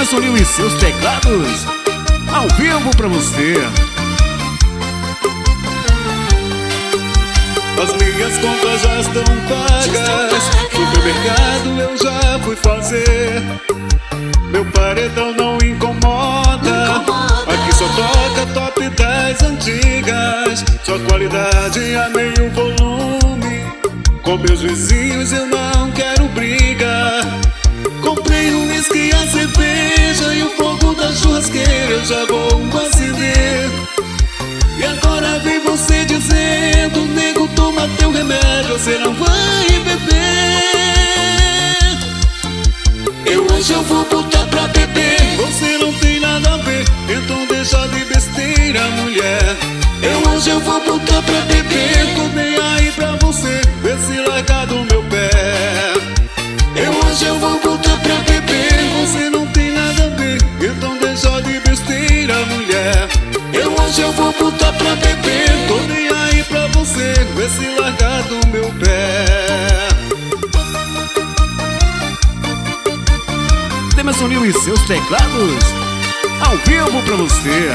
Demerson Lil e seus teclados, ao vivo pra você. As minhas contas já estão pagas, supermercado eu já fui fazer. Meu paredão não incomoda, aqui só toca top 10 antigas. Sua qualidade a meio volume, com meus vizinhos eu não quero briga. Comprei um whisky, a cerveja e o fogo da churrasqueira eu já vou acender. E agora vem você dizendo, nego, toma teu remédio, você não vai beber. Hoje eu vou botar pra beber, você não tem nada a ver, então deixa de besteira, mulher. Hoje eu vou botar pra beber, tô nem aí pra você, vê se larga do meu pé. Hoje eu vou botar pra beber, você não tem nada a ver, então deixa de besteira, mulher. Hoje eu vou botar pra beber, tô nem aí pra você, vê se larga do meu pé. Demerson Lil e seus teclados, ao vivo pra você.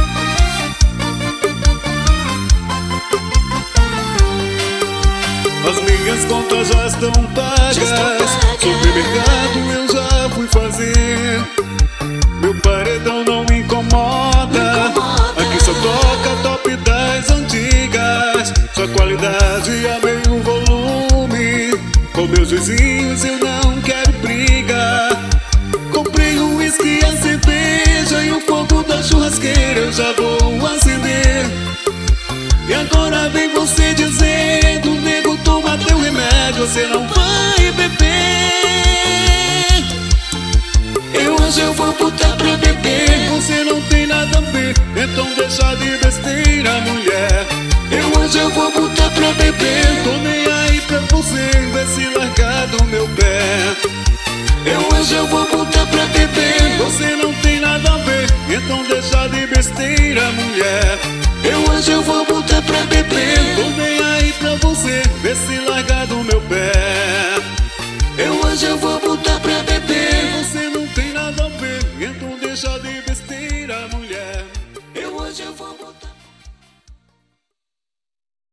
As minhas contas já estão pagas, supermercado eu já fui fazer. Meu paredão não incomoda, aqui só toca top 10 antigas. Sua qualidade a meio volume, com meus vizinhos eu não quero briga. Comprei um whisky, a cerveja e o fogo da churrasqueira eu já vou acender. E agora vem você dizendo, nego, toma teu remédio, você não vai beber. Hoje eu vou botar pra beber, você não tem nada a ver, então deixa de besteira, mulher. Hoje eu vou botar pra beber, tô nem aí pra você, vê se larga do meu pé. Hoje eu vou botar pra beber, você não tem nada a ver, então deixa de besteira, mulher. Hoje eu vou botar pra beber, tô nem aí pra você, vê se larga